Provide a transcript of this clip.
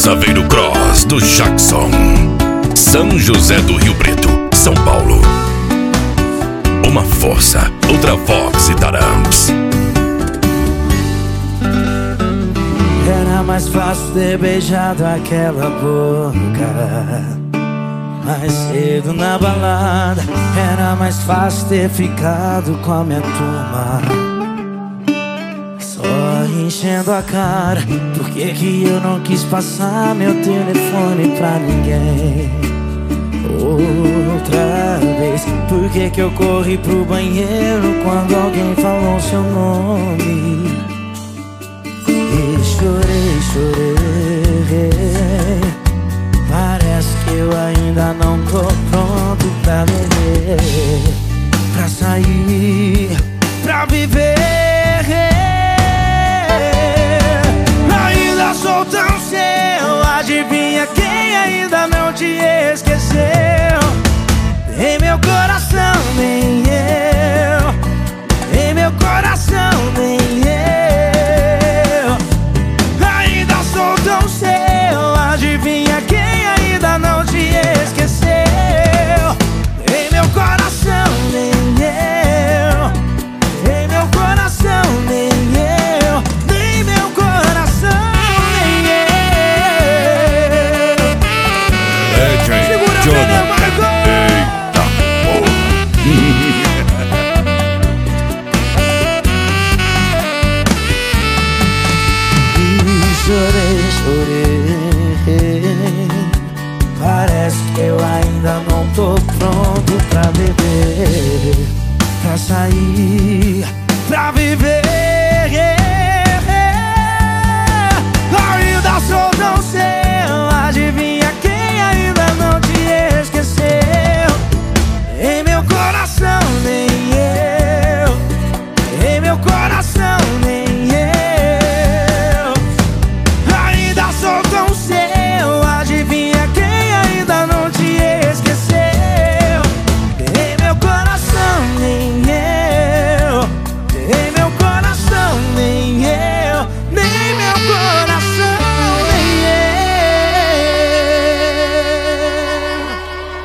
Saveiro Cross do Jackson, São José do Rio Preto, São Paulo. Uma força, Ultravox e Taramps. Era mais fácil ter beijado aquela boca mais cedo na balada. Era mais fácil ter ficado com a minha turma só enchendo a cara. Por que que eu não quis passar meu telefone pra ninguém outra vez? Por que que eu corri pro banheiro quando alguém falou seu nome? E chorei, chorei. Parece que eu ainda não tô pronto pra beber, pra sair, pra viver. Ainda sou tão seu, adivinha quem ainda não te esqueceu? Em meu coração nem eu, em meu coração nem eu. Ainda sou tão seu, adivinha quem ainda não te esqueceu? Em meu coração nem eu, em meu coração nem eu, nem meu coração nem eu. Segura a pena, Marco! Eita Chorei, chorei. Parece que eu ainda não tô pronto pra beber, pra sair,